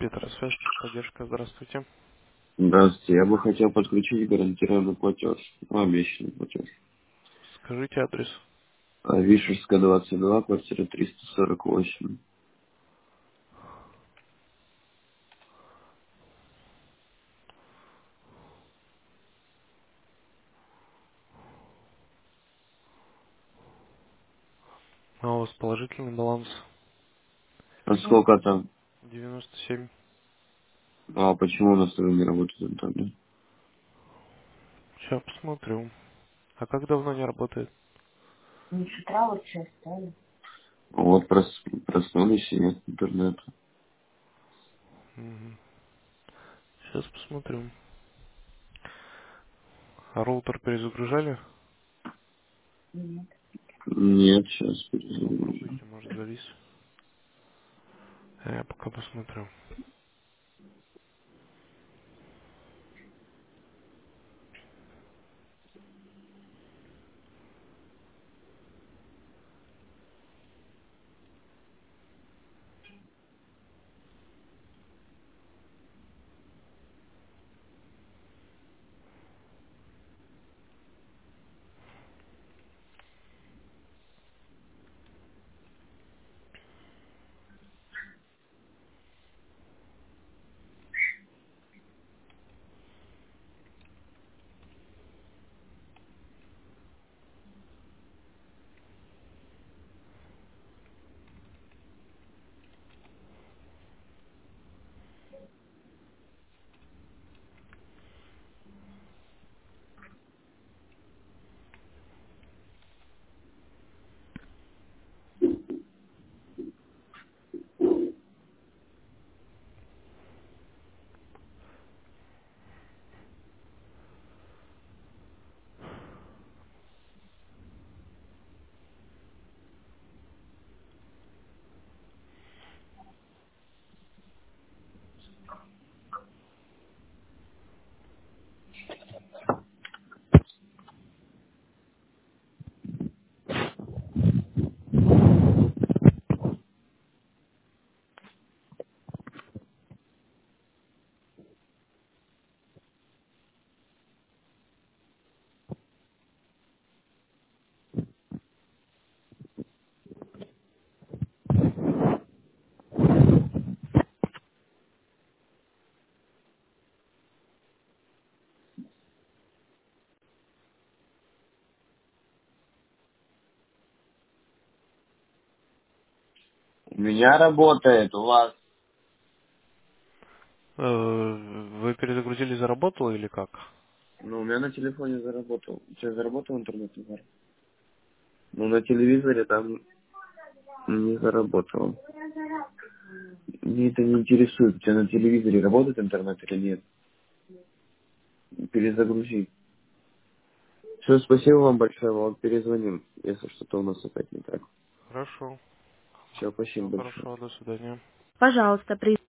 Петросвязь, поддержка, здравствуйте. Здравствуйте, я бы хотел подключить гарантированный платеж, обещанный платеж. Скажите адрес. Вишерская, 22, квартира 348. А у вас положительный баланс А сколько там? 97. А почему у нас тоже не работает интернет? Сейчас посмотрю. А как давно не работает? Ну, с утра вот сейчас стали. Вот проснулись и нет интернета. Сейчас посмотрю. А роутер перезагружали? Нет. Нет, сейчас перезагружу. Попробуйте, может завис. А я пока посмотрю. У меня работает, у вас. Вы перезагрузили, заработало или как? Ну, у меня на телефоне заработал. У тебя заработал интернет, Назар? Ну, на телевизоре там не заработал. Мне это не интересует. У тебя на телевизоре работает интернет или нет? Перезагрузи. Все, спасибо вам большое. Вам перезвоним, если что-то у нас опять не так. Хорошо. Все, спасибо Всего большое. хорошего, до свидания. Пожалуйста, при